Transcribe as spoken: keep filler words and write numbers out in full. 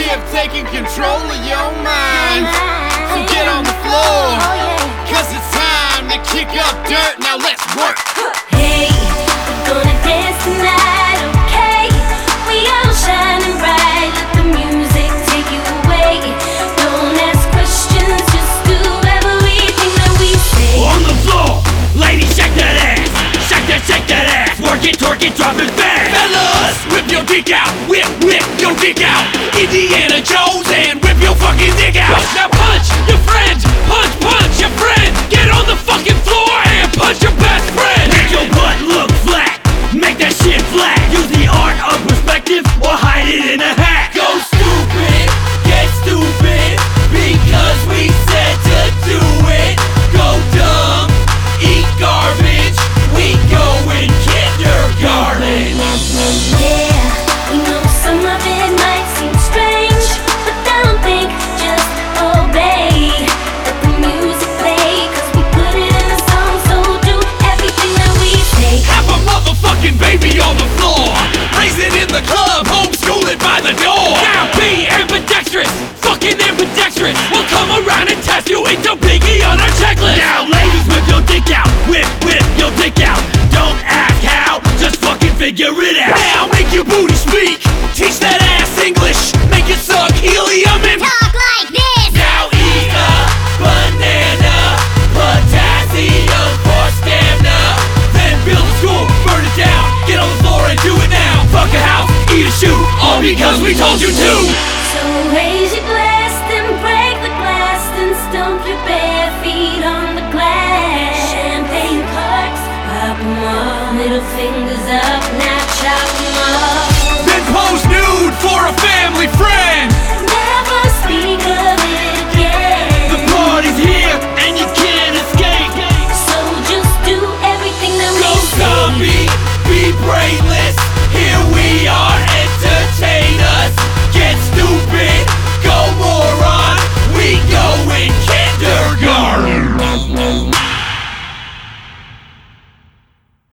have taken control of your mind. So get on the floor, cause it's time to kick up dirt. Now let's work. Hey, we're gonna dance tonight, okay? We all shining bright, let the music take you away. Don't ask questions, just do everything that we say. On the floor, ladies, shake that ass. Shake that, shake that ass. Work it, twerk it, drop it back. Fellas, whip your dick out. Whip, whip your dick out. Indiana Jones and whip your fucking dick out. Now punch your friend. Punch, punch your friend. Get on the fucking floor and punch your best friend. Make your butt look flat. Make that shit flat. Use the art of perspective or hide it in a hat. Go stupid, get stupid, because we said to do it. Go dumb, eat garbage. We go in kindergarten. Yeah, we know some of it might seem strange, but don't think, just obey. Let the music play, cause we put it in the song, so do everything that we say. Have a motherfucking baby on the floor. Raise it in the club, homeschool it by the door. Now be ambidextrous, fucking ambidextrous. We'll come around and test you into Biggie on our checklist. Now ladies, whip your dick out. Whip, whip your dick out. Don't ask how, just fucking figure it out. Now make your booty speak. Teach that ass English. Make it suck helium and Talk like this. now eat a banana. Potassium for stamina. Then build a school, burn it down. Get on the floor and do it now. Fuck a house, eat a shoe. All because we told you to. So raise your